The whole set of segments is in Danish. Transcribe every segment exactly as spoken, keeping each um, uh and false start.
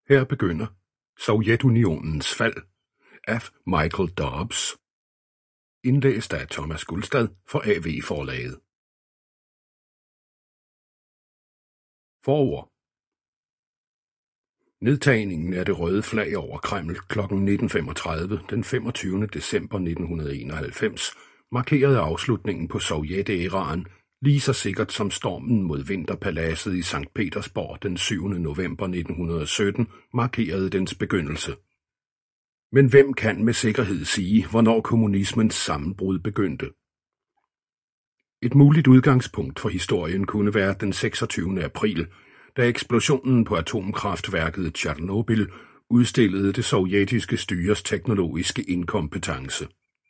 Her begynder Sovjetunionens fald af Michael Dobbs. Indlæst af Thomas Gulstad for A V-forlaget. Forord. Nedtagningen af det røde flag over Kreml klokken nitten femogtredive den femogtyvende december nitten enoghalvfems markerede afslutningen på Sovjet-æraen lige så sikkert som stormen mod Vinterpaladset i Sankt Petersborg den syvende november nitten sytten markerede dens begyndelse. Men hvem kan med sikkerhed sige, hvornår kommunismens sammenbrud begyndte? Et muligt udgangspunkt for historien kunne være den seksogtyvende april, da eksplosionen på atomkraftværket Tjernobyl udstillede det sovjetiske styres teknologiske inkompetence.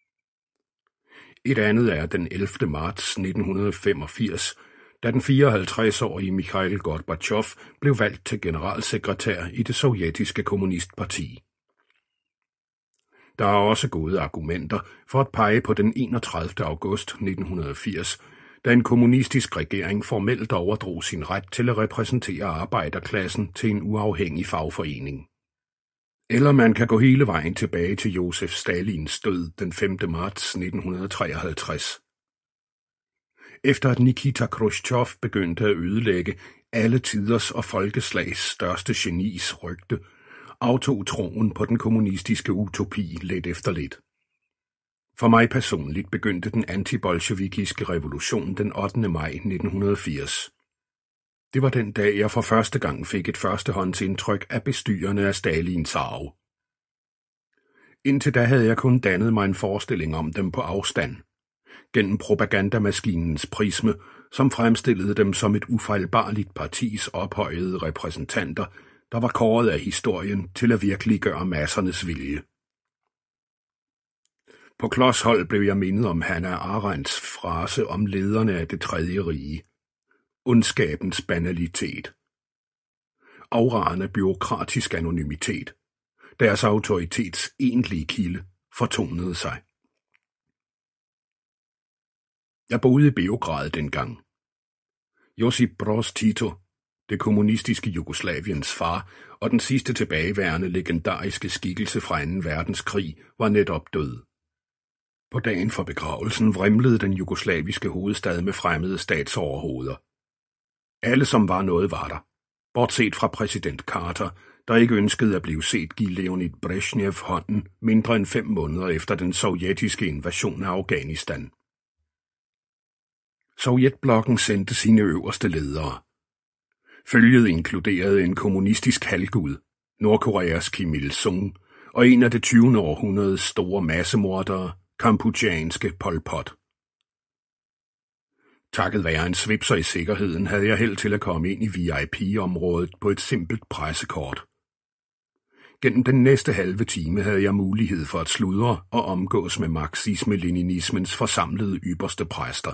Et andet er den ellevte marts nitten femogfirs, da den fireoghalvtreds-årige Mikhail Gorbatjov blev valgt til generalsekretær i det sovjetiske kommunistparti. Der er også gode argumenter for at pege på den enogtredivte august nitten firs, da en kommunistisk regering formelt overdrog sin ret til at repræsentere arbejderklassen til en uafhængig fagforening. Eller man kan gå hele vejen tilbage til Josef Stalins død den femte marts nitten treoghalvtreds. Efter at Nikita Khrusjtjov begyndte at ødelægge alle tiders og folkeslags største genis rygte, aftog troen på den kommunistiske utopi lidt efter lidt. For mig personligt begyndte den antibolsjevikiske revolution den ottende maj nitten firs. Det var den dag, jeg for første gang fik et førstehåndsindtryk af bestyrerne af Stalins arv. Indtil da havde jeg kun dannet mig en forestilling om dem på afstand, gennem propagandamaskinens prisme, som fremstillede dem som et ufejlbarligt partis ophøjede repræsentanter, der var kåret af historien til at virkeliggøre massernes vilje. På klods hold blev jeg mindet om Hannah Arendts frase om lederne af det tredje rige. Ondskabens banalitet. Afragende bureaukratisk anonymitet. Deres autoritets egentlige kilde fortonede sig. Jeg boede i Beograd dengang. Josip Broz Tito, det kommunistiske Jugoslaviens far og den sidste tilbageværende legendariske skikkelse fra anden verdenskrig, var netop død. På dagen for begravelsen vrimlede den jugoslaviske hovedstad med fremmede statsoverhoveder. Alle som var noget var der, bortset fra præsident Carter, der ikke ønskede at blive set give Leonid Brezhnev hånden mindre end fem måneder efter den sovjetiske invasion af Afghanistan. Sovjetblokken sendte sine øverste ledere. Følget inkluderede en kommunistisk halvgud, Nordkoreas Kim Il-sung, og en af det tyvende århundredes store massemordere, kampucheanske Pol Pot. Takket være en svipser i sikkerheden havde jeg held til at komme ind i V I P-området på et simpelt pressekort. Gennem den næste halve time havde jeg mulighed for at sludre og omgås med marxisme-leninismens forsamlede ypperste præster.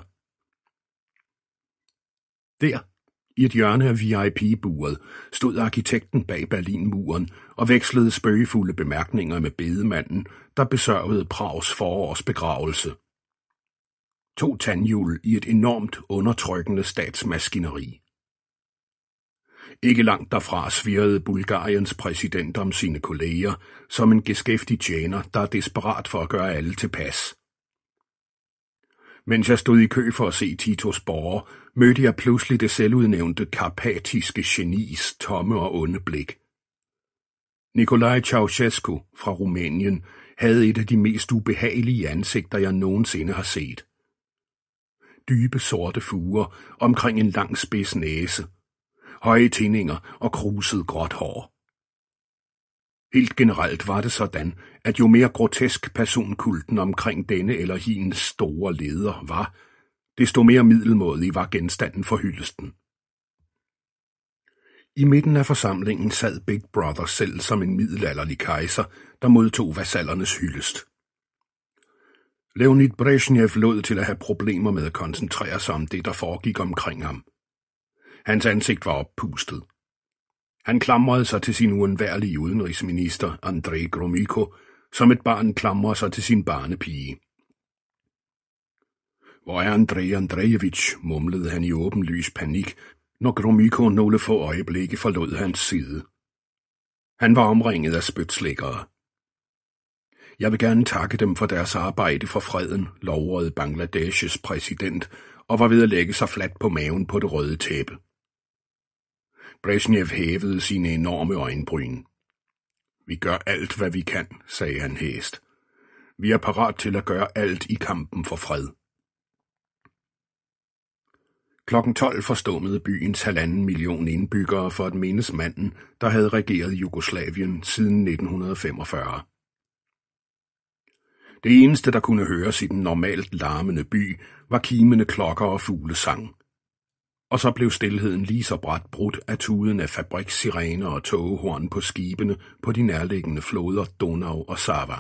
Der, i et hjørne af V I P-buret, stod arkitekten bag Berlinmuren og vekslede spøgefulde bemærkninger med bedemanden, der besørgede Prags forårsbegravelse. To tandhjul i et enormt undertrykkende statsmaskineri. Ikke langt derfra svirrede Bulgariens præsident om sine kolleger som en geskæftig tjener, der er desperat for at gøre alle tilpas. Mens jeg stod i kø for at se Titos borger, mødte jeg pludselig det selvudnævnte karpatiske genis tomme og onde blik. Nicolae Ceausescu fra Rumænien havde et af de mest ubehagelige ansigter, jeg nogensinde har set. Dybe sorte fuger omkring en lang spids næse, høje tinninger og kruset gråt hår. Helt generelt var det sådan, at jo mere grotesk personkulten omkring denne eller hendes store leder var, desto mere middelmådig var genstanden for hyldesten. I midten af forsamlingen sad Big Brother selv som en middelalderlig kejser, der modtog vasallernes hyldest. Leonid Brezhnev lod til at have problemer med at koncentrere sig om det, der foregik omkring ham. Hans ansigt var oppustet. Han klamrede sig til sin uundværlige udenrigsminister, Andrei Gromyko, som et barn klamrer sig til sin barnepige. Hvor er Andrei Andrejevich, mumlede han i åbenlys panik, når Gromyko nogle få øjeblikke forlod hans side. Han var omringet af spytslikkere. Jeg vil gerne takke dem for deres arbejde for freden, lovrede Bangladeshs præsident og var ved at lægge sig fladt på maven på det røde tæppe. Brezhnev hævede sine enorme øjenbryn. Vi gør alt, hvad vi kan, sagde han hæst. Vi er parat til at gøre alt i kampen for fred. Klokken tolv forstummede byens halvanden million indbyggere for at mindes manden, der havde regeret Jugoslavien siden nitten femogfyrre. Det eneste, der kunne høres i den normalt larmende by, var kimende klokker og fuglesang. Og så blev stilheden lige så brat brudt af tuden af fabrikssirener og togehorn på skibene på de nærliggende floder Donau og Sava.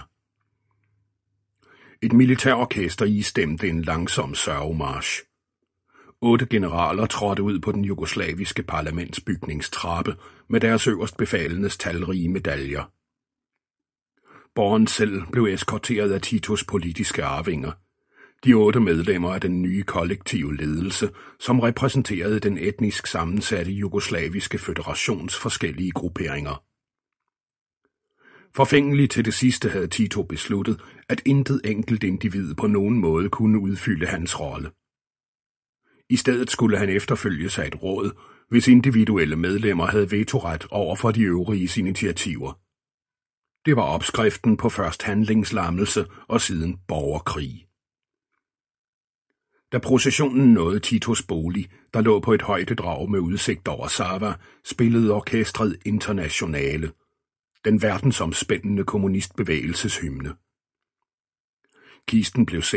Et militærorkester istemte en langsom sørgemarch. Otte generaler trådte ud på den jugoslaviske parlamentsbygningstrappe med deres øverstbefalenes talrige medaljer. Borgen selv blev eskorteret af Titos politiske arvinger, de otte medlemmer af den nye kollektive ledelse, som repræsenterede den etnisk sammensatte jugoslaviske føderations forskellige grupperinger. Forfængeligt til det sidste havde Tito besluttet, at intet enkelt individ på nogen måde kunne udfylde hans rolle. I stedet skulle han efterfølges af et råd, hvis individuelle medlemmer havde vetoret over for de øvrige initiativer. Det var opskriften på først handlingslammelse og siden borgerkrig. Da processionen nåede Titos bolig, der lå på et højdedrag med udsigt over Sava, spillede orkestret Internationale, den verdensomspændende kommunistbevægelses hymne. Kisten blev